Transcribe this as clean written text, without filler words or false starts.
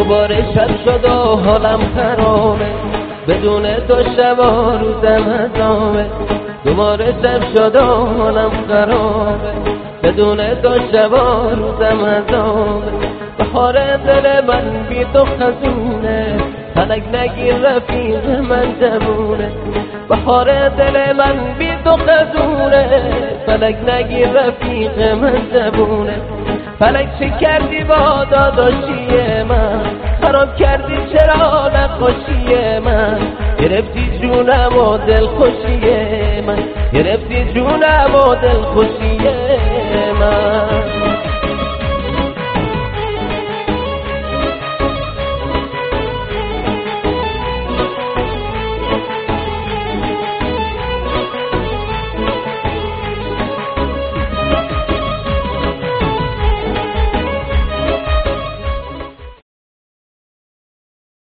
دوباره شب شد و حالم خرابه، بدون تو شب و روزم عذابه. دوباره شب شد و حالم خرابه، بدون تو شب و روزم عذابه. بهار دل من بی تو خزونه، فلک نگیر رفیق من جوونه. بهار دل من بی تو خزونه، فلک نگیر رفیق من جوونه. فلک چه کردی با داداشی من، خراب کردی چرا نقاشی من. گرفتی جونم و دلخوشی من، گرفتی جونم و دلخوشی من.